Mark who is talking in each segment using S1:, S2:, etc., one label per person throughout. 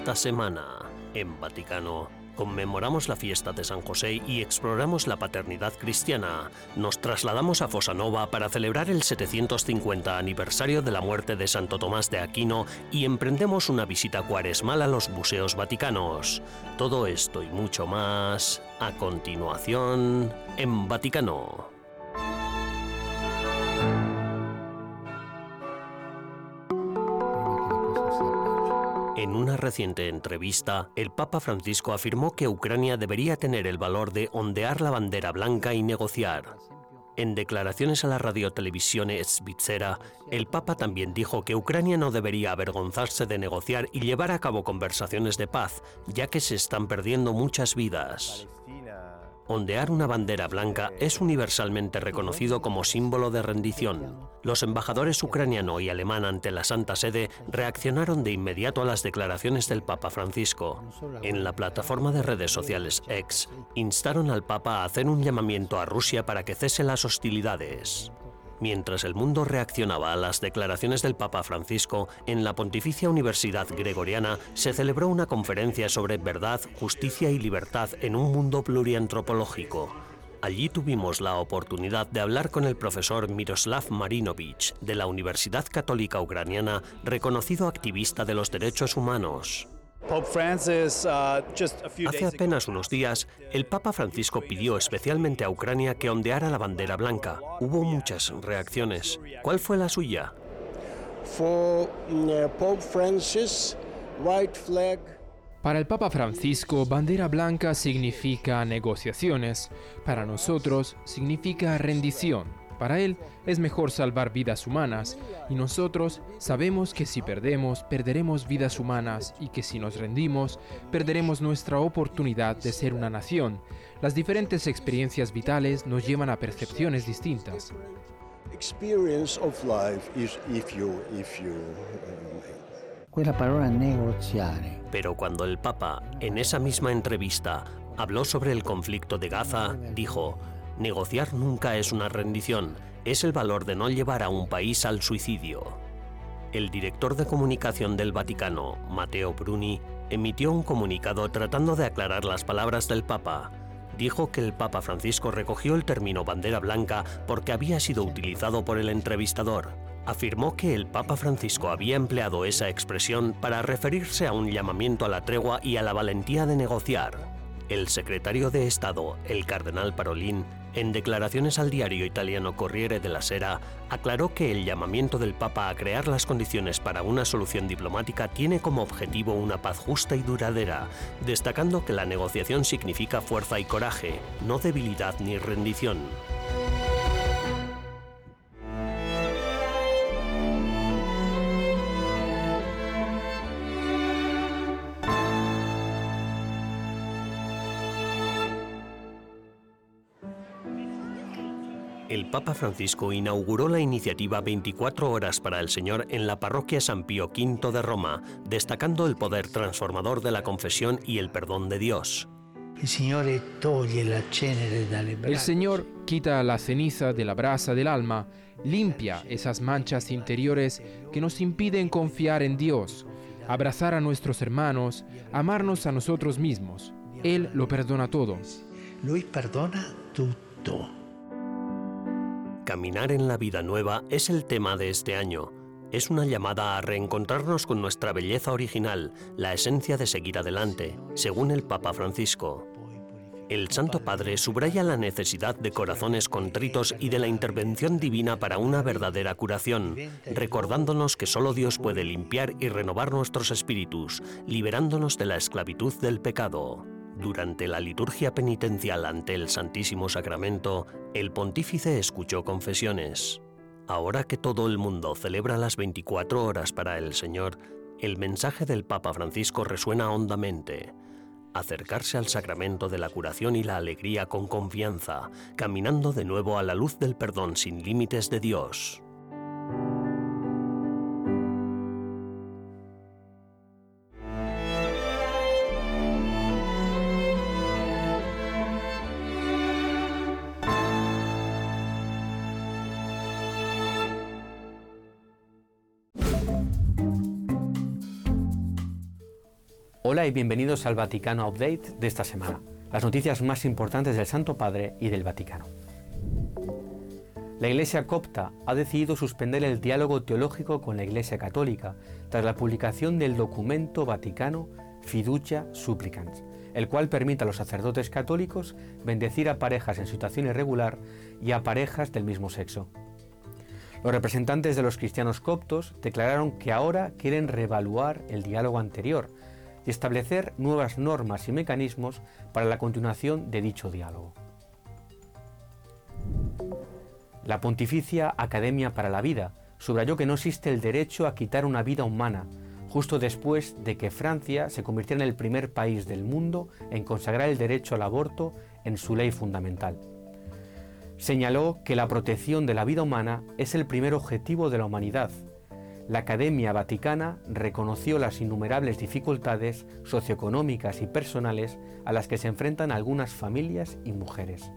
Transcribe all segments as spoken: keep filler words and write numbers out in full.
S1: Esta semana, en Vaticano, conmemoramos la fiesta de San José y exploramos la paternidad cristiana. Nos trasladamos a Fossanova para celebrar el setecientos cincuenta aniversario de la muerte de Santo Tomás de Aquino y emprendemos una visita cuaresmal a los museos vaticanos. Todo esto y mucho más, a continuación, en Vaticano. En una reciente entrevista, el Papa Francisco afirmó que Ucrania debería tener el valor de ondear la bandera blanca y negociar. En declaraciones a la radiotelevisione Svizzera, el Papa también dijo que Ucrania no debería avergonzarse de negociar y llevar a cabo conversaciones de paz, ya que se están perdiendo muchas vidas. Ondear una bandera blanca es universalmente reconocido como símbolo de rendición. Los embajadores ucraniano y alemán ante la Santa Sede reaccionaron de inmediato a las declaraciones del Papa Francisco. En la plataforma de redes sociales X, instaron al Papa a hacer un llamamiento a Rusia para que cese las hostilidades. Mientras el mundo reaccionaba a las declaraciones del Papa Francisco, en la Pontificia Universidad Gregoriana se celebró una conferencia sobre verdad, justicia y libertad en un mundo pluriantropológico. Allí tuvimos la oportunidad de hablar con el profesor Miroslav Marinovich, de la Universidad Católica Ucraniana, reconocido activista de los derechos humanos. Hace apenas unos días, el Papa Francisco pidió especialmente a Ucrania que ondeara la bandera blanca. Hubo muchas reacciones. ¿Cuál fue la suya?
S2: Para el Papa Francisco, bandera blanca significa negociaciones. Para nosotros, significa rendición. Para él es mejor salvar vidas humanas y nosotros sabemos que si perdemos, perderemos vidas humanas y que si nos rendimos, perderemos nuestra oportunidad de ser una nación. Las diferentes experiencias vitales nos llevan a percepciones distintas.
S1: Pero cuando el Papa, en esa misma entrevista, habló sobre el conflicto de Gaza, dijo: negociar nunca es una rendición, es el valor de no llevar a un país al suicidio. El director de comunicación del Vaticano, Matteo Bruni, emitió un comunicado tratando de aclarar las palabras del Papa. Dijo que el Papa Francisco recogió el término bandera blanca porque había sido utilizado por el entrevistador. Afirmó que el Papa Francisco había empleado esa expresión para referirse a un llamamiento a la tregua y a la valentía de negociar. El secretario de Estado, el cardenal Parolin, en declaraciones al diario italiano Corriere della Sera, aclaró que el llamamiento del Papa a crear las condiciones para una solución diplomática tiene como objetivo una paz justa y duradera, destacando que la negociación significa fuerza y coraje, no debilidad ni rendición. El Papa Francisco inauguró la iniciativa veinticuatro horas para el Señor en la parroquia San Pío quinto de Roma, destacando el poder transformador de la confesión y el perdón de Dios.
S2: El Señor quita la ceniza de la brasa del alma, limpia esas manchas interiores que nos impiden confiar en Dios, abrazar a nuestros hermanos, amarnos a nosotros mismos. Él lo perdona todo.
S3: Lui perdona tutto.
S1: Caminar en la vida nueva es el tema de este año. Es una llamada a reencontrarnos con nuestra belleza original, la esencia de seguir adelante, según el Papa Francisco. El Santo Padre subraya la necesidad de corazones contritos y de la intervención divina para una verdadera curación, recordándonos que solo Dios puede limpiar y renovar nuestros espíritus, liberándonos de la esclavitud del pecado. Durante la liturgia penitencial ante el Santísimo Sacramento, el pontífice escuchó confesiones. Ahora que todo el mundo celebra las veinticuatro horas para el Señor, el mensaje del Papa Francisco resuena hondamente. Acercarse al sacramento de la curación y la alegría con confianza, caminando de nuevo a la luz del perdón sin límites de Dios.
S4: Hola y bienvenidos al Vaticano Update de esta semana, las noticias más importantes del Santo Padre y del Vaticano. La Iglesia copta ha decidido suspender el diálogo teológico con la Iglesia católica tras la publicación del documento vaticano Fiducia Supplicans, el cual permite a los sacerdotes católicos bendecir a parejas en situación irregular y a parejas del mismo sexo. Los representantes de los cristianos coptos declararon que ahora quieren reevaluar el diálogo anterior y establecer nuevas normas y mecanismos para la continuación de dicho diálogo. La Pontificia Academia para la Vida subrayó que no existe el derecho a quitar una vida humana, justo después de que Francia se convirtiera en el primer país del mundo en consagrar el derecho al aborto en su ley fundamental. Señaló que la protección de la vida humana es el primer objetivo de la humanidad. La Academia Vaticana reconoció las innumerables dificultades socioeconómicas y personales a las que se enfrentan algunas familias y mujeres.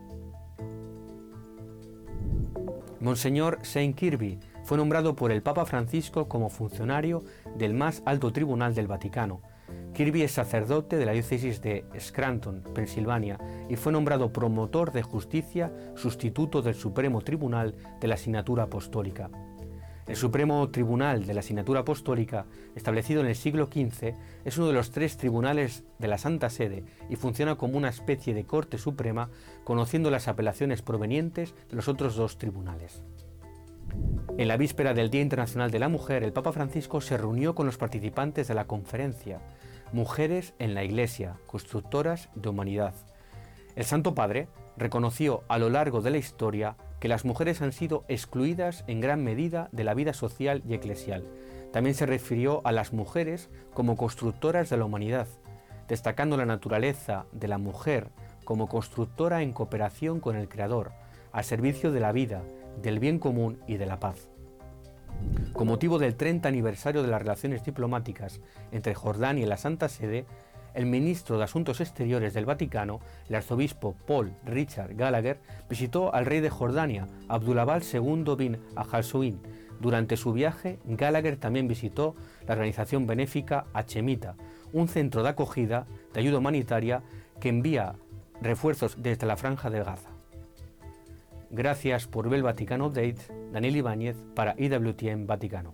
S4: Monseñor Saint Kirby fue nombrado por el Papa Francisco como funcionario del más alto tribunal del Vaticano. Kirby es sacerdote de la diócesis de Scranton, Pensilvania, y fue nombrado promotor de justicia sustituto del Supremo Tribunal de la Asignatura Apostólica. El Supremo Tribunal de la Asignatura Apostólica, establecido en el siglo quince, es uno de los tres tribunales de la Santa Sede y funciona como una especie de Corte Suprema, conociendo las apelaciones provenientes de los otros dos tribunales. En la víspera del Día Internacional de la Mujer, el Papa Francisco se reunió con los participantes de la conferencia Mujeres en la Iglesia, Constructoras de Humanidad. El Santo Padre reconoció a lo largo de la historia que las mujeres han sido excluidas en gran medida de la vida social y eclesial. También se refirió a las mujeres como constructoras de la humanidad, destacando la naturaleza de la mujer como constructora en cooperación con el Creador, al servicio de la vida, del bien común y de la paz. Con motivo del treinta aniversario de las relaciones diplomáticas entre Jordania y la Santa Sede, el ministro de Asuntos Exteriores del Vaticano, el arzobispo Paul Richard Gallagher, visitó al rey de Jordania, Abdullah segundo bin Al-Hussein. Durante su viaje, Gallagher también visitó la organización benéfica Hachemita, un centro de acogida de ayuda humanitaria que envía refuerzos desde la Franja de Gaza. Gracias por ver el Vaticano Update. Daniel Ibáñez para I W T N Vaticano.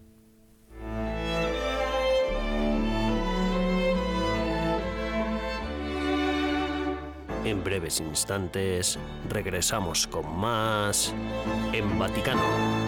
S1: En breves instantes regresamos con más en Vaticano.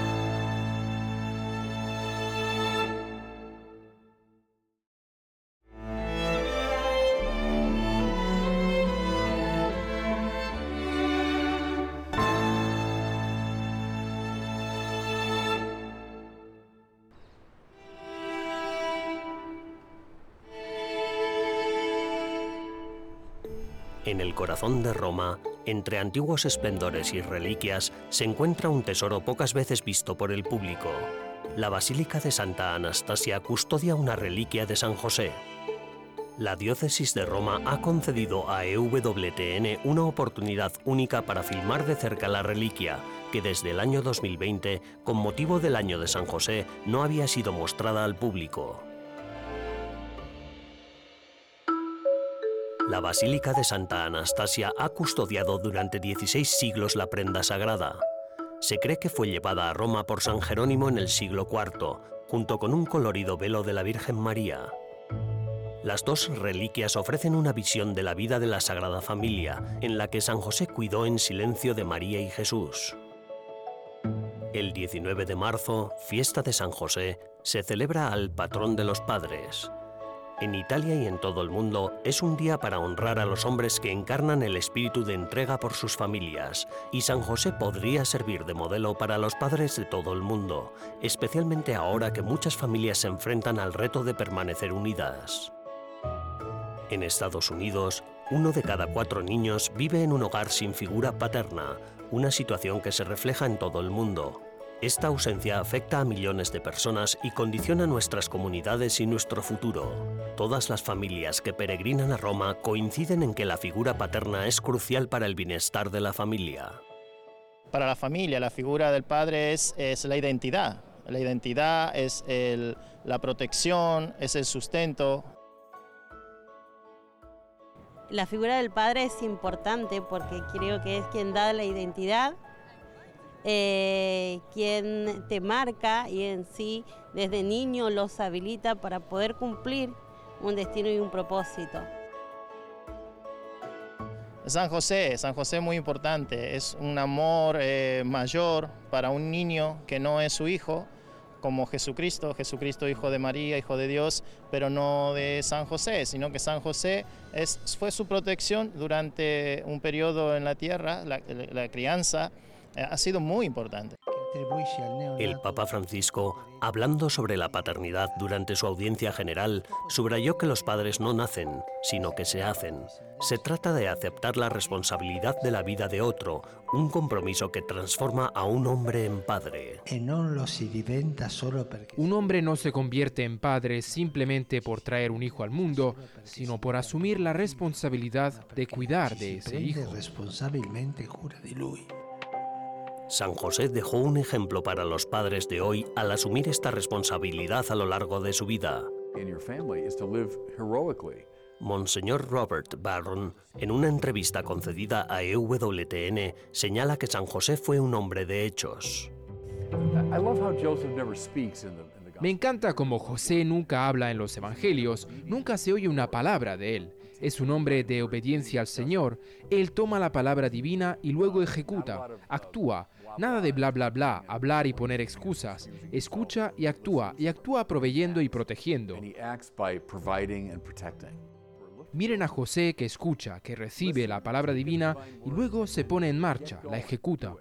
S1: En el corazón de Roma, entre antiguos esplendores y reliquias, se encuentra un tesoro pocas veces visto por el público. La Basílica de Santa Anastasia custodia una reliquia de San José. La diócesis de Roma ha concedido a E W T N una oportunidad única para filmar de cerca la reliquia, que desde el año dos mil veinte, con motivo del año de San José, no había sido mostrada al público. La Basílica de Santa Anastasia ha custodiado durante dieciséis siglos la prenda sagrada. Se cree que fue llevada a Roma por San Jerónimo en el siglo cuarto, junto con un colorido velo de la Virgen María. Las dos reliquias ofrecen una visión de la vida de la Sagrada Familia, en la que San José cuidó en silencio de María y Jesús. El diecinueve de marzo, fiesta de San José, se celebra al patrón de los padres. En Italia y en todo el mundo es un día para honrar a los hombres que encarnan el espíritu de entrega por sus familias, y San José podría servir de modelo para los padres de todo el mundo, especialmente ahora que muchas familias se enfrentan al reto de permanecer unidas. En Estados Unidos, uno de cada cuatro niños vive en un hogar sin figura paterna, una situación que se refleja en todo el mundo. Esta ausencia afecta a millones de personas y condiciona nuestras comunidades y nuestro futuro. Todas las familias que peregrinan a Roma coinciden en que la figura paterna es crucial para el bienestar de la familia.
S5: Para la familia, la figura del padre es, es la identidad. La identidad es el, la protección, es el sustento.
S6: La figura del padre es importante porque creo que es quien da la identidad, eh, quien te marca y en sí desde niño los habilita para poder cumplir un destino y un propósito.
S5: San José, San José es muy importante, es un amor eh, mayor para un niño que no es su hijo, como Jesucristo, Jesucristo hijo de María, hijo de Dios, pero no de San José, sino que San José es, fue su protección durante un periodo en la tierra, la, la crianza, eh, ha sido muy importante.
S1: El Papa Francisco, hablando sobre la paternidad durante su audiencia general, subrayó que los padres no nacen, sino que se hacen. Se trata de aceptar la responsabilidad de la vida de otro, un compromiso que transforma a un hombre en padre.
S2: Un hombre no se convierte en padre simplemente por traer un hijo al mundo, sino por asumir la responsabilidad de cuidar de ese hijo.
S1: San José dejó un ejemplo para los padres de hoy al asumir esta responsabilidad a lo largo de su vida. Monseñor Robert Barron, en una entrevista concedida a E W T N, señala que San José fue un hombre de hechos.
S2: Me encanta cómo José nunca habla en los evangelios, nunca se oye una palabra de él. Es un hombre de obediencia al Señor. Él toma la palabra divina y luego ejecuta, actúa. Nada de bla bla bla, hablar y poner excusas. Escucha y actúa, y actúa proveyendo y protegiendo. Miren a José que escucha, que recibe la palabra divina y luego se pone en marcha, la ejecuta.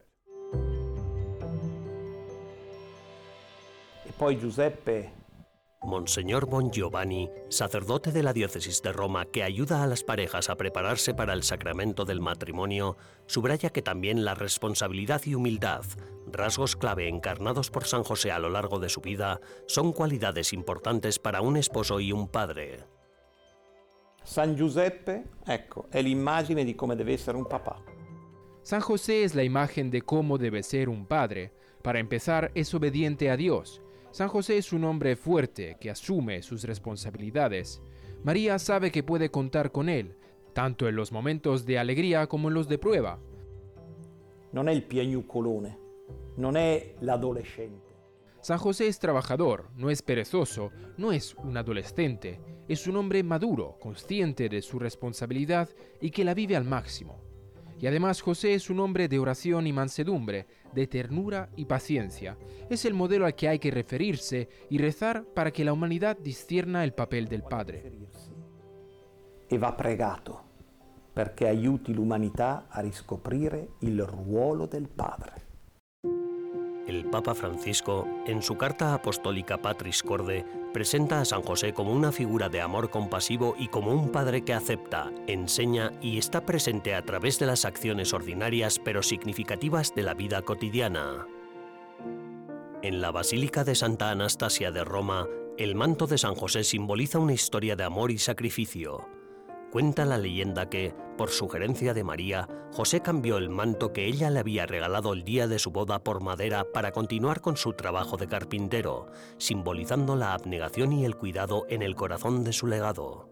S7: E poi Giuseppe.
S1: Monseñor Bongiovanni, sacerdote de la diócesis de Roma que ayuda a las parejas a prepararse para el sacramento del matrimonio, subraya que también la responsabilidad y humildad, rasgos clave encarnados por San José a lo largo de su vida, son cualidades importantes para un esposo y un padre.
S7: San Giuseppe, ecco, è l'immagine di come deve essere un papà.
S2: San José es la imagen de cómo debe ser un padre. Para empezar, es obediente a Dios. San José es un hombre fuerte que asume sus responsabilidades. María sabe que puede contar con él, tanto en los momentos de alegría como en los de prueba.
S7: Non è il piagnucolone, non è l'adolescente.
S2: San José es trabajador, no es perezoso, no es un adolescente. Es un hombre maduro, consciente de su responsabilidad y que la vive al máximo. Y además José es un hombre de oración y mansedumbre, de ternura y paciencia. Es el modelo al que hay que referirse y rezar para que la humanidad discierna el papel del padre.
S7: E va pregato perché aiuti l'umanità a riscoprire il ruolo del padre.
S1: El Papa Francisco, en su carta apostólica Patris Corde, presenta a San José como una figura de amor compasivo y como un padre que acepta, enseña y está presente a través de las acciones ordinarias pero significativas de la vida cotidiana. En la Basílica de Santa Anastasia de Roma, el manto de San José simboliza una historia de amor y sacrificio. Cuenta la leyenda que, por sugerencia de María, José cambió el manto que ella le había regalado el día de su boda por madera para continuar con su trabajo de carpintero, simbolizando la abnegación y el cuidado en el corazón de su legado.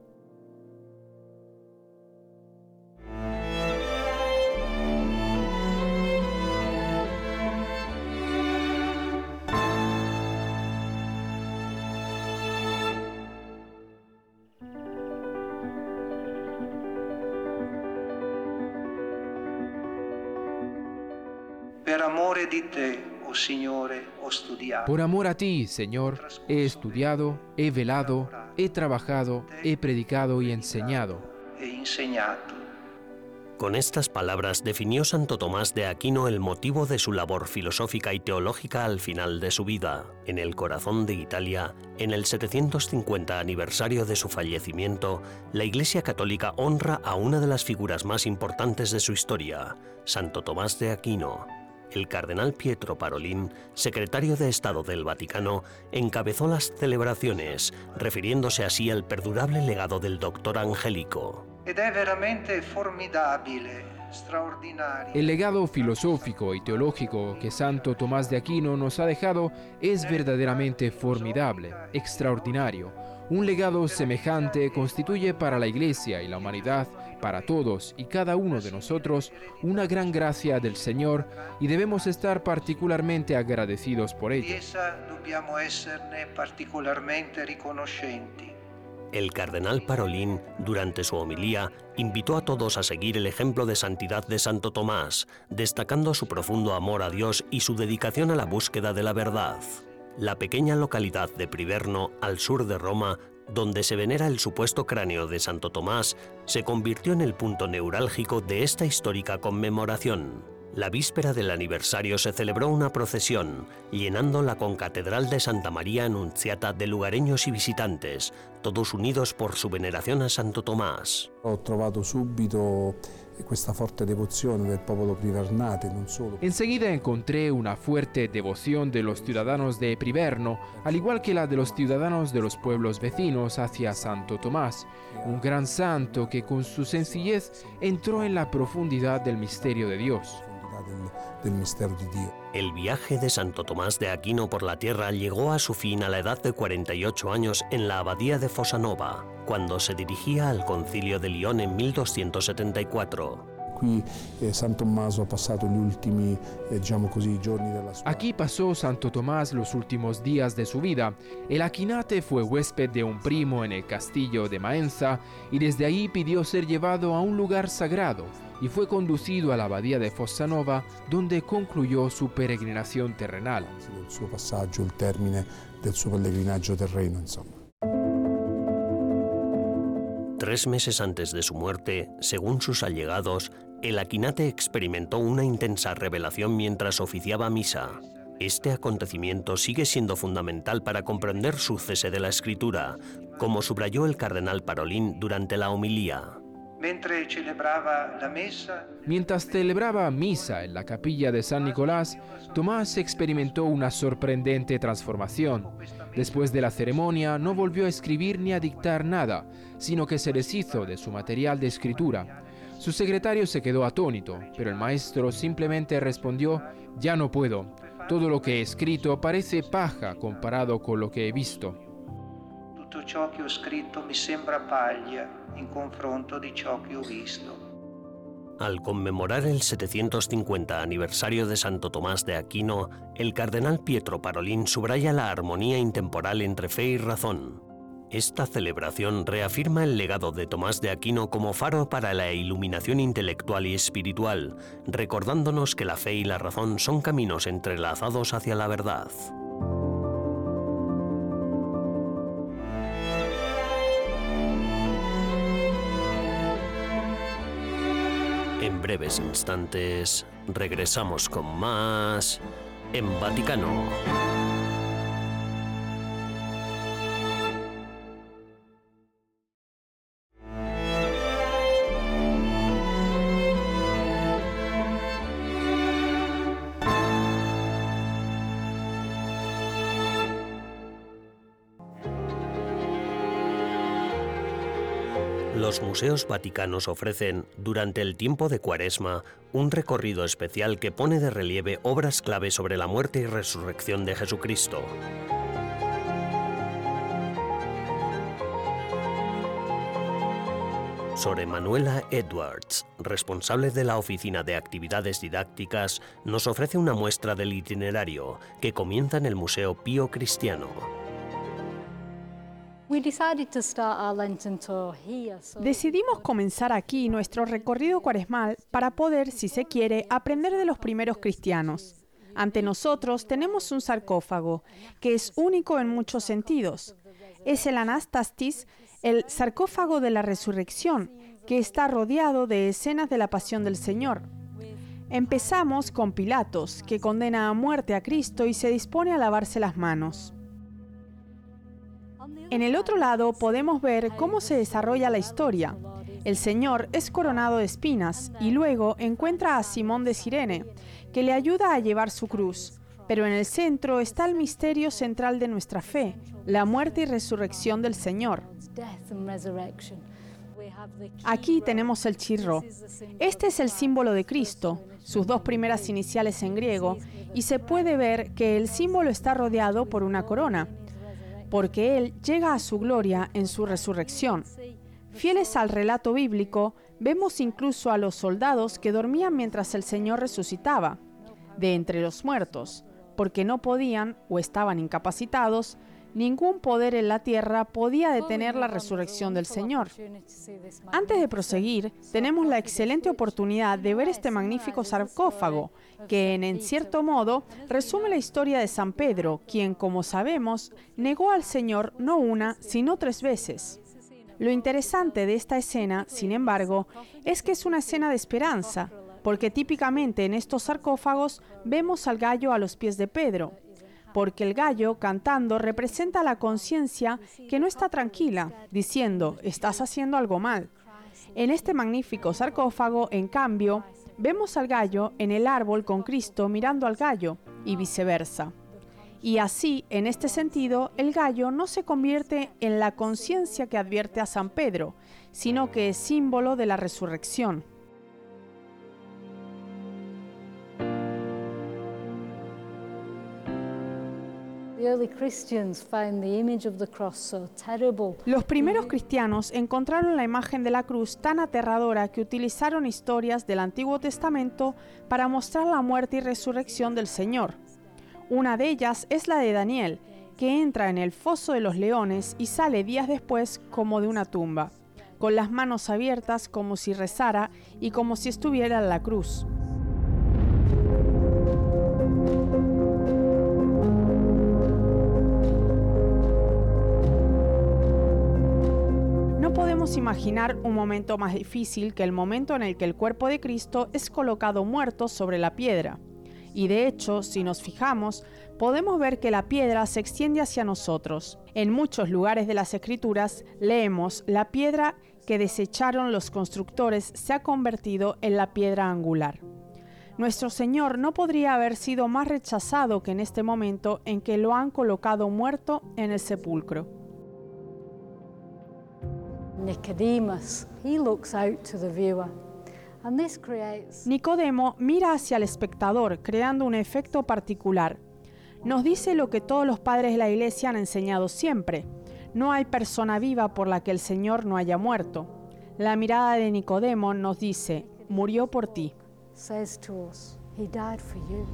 S3: Per amore di te, oh Signore, ho studiato.
S2: Por amor a ti, Señor, he estudiado, he velado, he trabajado, he predicado y enseñado.
S3: E insegnato.
S1: Con estas palabras definió Santo Tomás de Aquino el motivo de su labor filosófica y teológica al final de su vida. En el corazón de Italia, en el setecientos cincuenta aniversario de su fallecimiento, la Iglesia Católica honra a una de las figuras más importantes de su historia, Santo Tomás de Aquino. El cardenal Pietro Parolin, secretario de Estado del Vaticano, encabezó las celebraciones, refiriéndose así al perdurable legado del doctor angélico.
S3: Ed è veramente formidabile, straordinario.
S2: El legado filosófico y teológico que Santo Tomás de Aquino nos ha dejado es verdaderamente formidable, extraordinario. Un legado semejante constituye para la Iglesia y la humanidad para todos y cada uno de nosotros una gran gracia del Señor y debemos estar particularmente agradecidos por ello.
S3: Chiesa dobbiamo esserne particolarmente riconoscenti.
S1: El cardenal Parolin, durante su homilía, invitó a todos a seguir el ejemplo de santidad de Santo Tomás, destacando su profundo amor a Dios y su dedicación a la búsqueda de la verdad. La pequeña localidad de Priverno, al sur de Roma, donde se venera el supuesto cráneo de Santo Tomás, se convirtió en el punto neurálgico de esta histórica conmemoración. La víspera del aniversario se celebró una procesión, llenando la concatedral de Santa María Annunziata de lugareños y visitantes, todos unidos por su veneración a Santo Tomás.
S8: Ho trovato subito questa forte devozione del popolo privernate, non solo.
S2: Enseguida encontré una fuerte devoción de los ciudadanos de Priverno, al igual que la de los ciudadanos de los pueblos vecinos hacia Santo Tomás, un gran santo que con su sencillez entró en la profundidad del misterio de Dios.
S8: Del, del misterio de Dios.
S1: El viaje de Santo Tomás de Aquino por la tierra llegó a su fin a la edad de cuarenta y ocho años en la abadía de Fossanova, cuando se dirigía al concilio de Lyon en mil doscientos setenta y cuatro.
S8: Qui eh, San Tommaso ha passato gli ultimi, eh, diciamo così, giorni della sua.
S2: Aquí pasó Santo Tomás los últimos días de su vida. El aquinate fue huésped de un primo en el castillo de Maenza y desde ahí pidió ser llevado a un lugar sagrado y fue conducido a la abadía de Fossanova, donde concluyó su peregrinación terrenal.
S8: Il suo passaggio, il termine del suo pellegrinaggio terreno, insomma.
S1: Tres meses antes de su muerte, según sus allegados, el aquinate experimentó una intensa revelación mientras oficiaba misa. Este acontecimiento sigue siendo fundamental para comprender su cese de la escritura, como subrayó el cardenal Parolin durante la homilía.
S3: Mentre celebraba la messa,
S2: Mientras celebraba misa en la capilla de San Nicolás, Tomás experimentó una sorprendente transformación. Después de la ceremonia no volvió a escribir ni a dictar nada, sino que se deshizo de su material de escritura. Su secretario se quedó atónito, pero el maestro simplemente respondió: «Ya no puedo. Todo lo que he escrito parece paja comparado con lo que he visto».
S3: tutto ciò che ho scritto mi sembra paglia in confronto di ciò che ho visto.
S1: Al conmemorar el setecientos cincuenta aniversario de Santo Tomás de Aquino, el cardenal Pietro Parolin subraya la armonía intemporal entre fe y razón. Esta celebración reafirma el legado de Tomás de Aquino como faro para la iluminación intelectual y espiritual, recordándonos que la fe y la razón son caminos entrelazados hacia la verdad. En breves instantes, regresamos con más en Vaticano. Los museos vaticanos ofrecen, durante el tiempo de Cuaresma, un recorrido especial que pone de relieve obras clave sobre la muerte y resurrección de Jesucristo. Sor Emanuela Edwards, responsable de la Oficina de Actividades Didácticas, nos ofrece una muestra del itinerario que comienza en el Museo Pío Cristiano.
S9: Decidimos comenzar aquí nuestro recorrido cuaresmal para poder, si se quiere, aprender de los primeros cristianos. Ante nosotros tenemos un sarcófago, que es único en muchos sentidos. Es el Anastastis, el sarcófago de la resurrección, que está rodeado de escenas de la pasión del Señor. Empezamos con Pilatos, que condena a muerte a Cristo y se dispone a lavarse las manos. En el otro lado podemos ver cómo se desarrolla la historia. El Señor es coronado de espinas y luego encuentra a Simón de Cirene, que le ayuda a llevar su cruz. Pero en el centro está el misterio central de nuestra fe, la muerte y resurrección del Señor. Aquí tenemos el chirro. Este es el símbolo de Cristo, sus dos primeras iniciales en griego, y se puede ver que el símbolo está rodeado por una corona, porque Él llega a su gloria en su resurrección. Fieles al relato bíblico, Vemos incluso a los soldados que dormían mientras el Señor resucitaba de entre los muertos, porque no podían o estaban incapacitados. Ningún poder en la tierra podía detener la resurrección del Señor. Antes de proseguir, tenemos la excelente oportunidad de ver este magnífico sarcófago, que en, en cierto modo resume la historia de San Pedro, quien, como sabemos, negó al Señor no una, sino tres veces. Lo interesante de esta escena, sin embargo, es que es una escena de esperanza, porque típicamente en estos sarcófagos vemos al gallo a los pies de Pedro, porque el gallo, cantando, representa la conciencia que no está tranquila, diciendo, estás haciendo algo mal. En este magnífico sarcófago, en cambio, vemos al gallo en el árbol con Cristo mirando al gallo, y viceversa. Y así, en este sentido, el gallo no se convierte en la conciencia que advierte a San Pedro, sino que es símbolo de la resurrección. Los primeros cristianos encontraron la imagen de la cruz tan aterradora que utilizaron historias del Antiguo Testamento para mostrar la muerte y resurrección del Señor. Una de ellas es la de Daniel, que entra en el foso de los leones y sale días después como de una tumba, con las manos abiertas como si rezara y como si estuviera en la cruz. No podemos imaginar un momento más difícil que el momento en el que el cuerpo de Cristo es colocado muerto sobre la piedra. Y de hecho, si nos fijamos, podemos ver que la piedra se extiende hacia nosotros. En muchos lugares de las Escrituras leemos: la piedra que desecharon los constructores se ha convertido en la piedra angular. Nuestro Señor no podría haber sido más rechazado que en este momento en que lo han colocado muerto en el sepulcro.
S10: Nicodemus, he looks out to the viewer. And this creates...
S9: Nicodemo mira hacia el espectador, creando un efecto particular. Nos dice lo que todos los padres de la Iglesia han enseñado siempre: no hay persona viva por la que el Señor no haya muerto. La mirada de Nicodemo nos dice: murió por ti.
S10: Says to us, he died for you.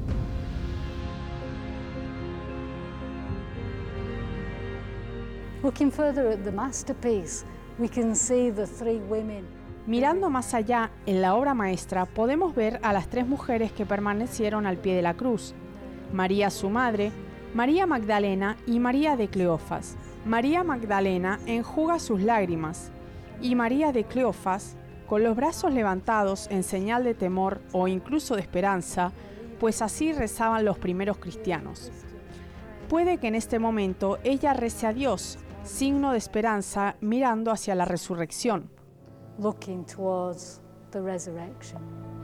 S10: Looking further at the masterpiece, we can see the three women.
S9: Mirando más allá, en la obra maestra, podemos ver a las tres mujeres que permanecieron al pie de la cruz: María su madre, María Magdalena y María de Cleofas. María Magdalena enjuga sus lágrimas, y María de Cleofas, con los brazos levantados en señal de temor o incluso de esperanza, pues así rezaban los primeros cristianos. Puede que en este momento ella rece a Dios, signo de esperanza, mirando hacia la resurrección.
S10: Looking towards the resurrection.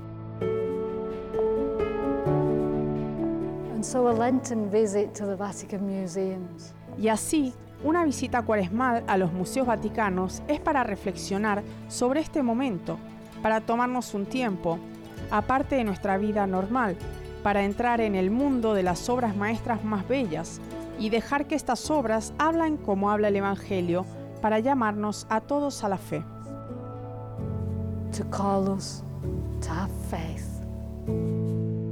S10: And so a Lenten visit to the Vatican museums.
S9: Y así, una visita cuaresmal a los museos vaticanos es para reflexionar sobre este momento, para tomarnos un tiempo, aparte de nuestra vida normal, para entrar en el mundo de las obras maestras más bellas y dejar que estas obras hablen como habla el Evangelio, para llamarnos a todos a la fe.
S10: To call us to have faith.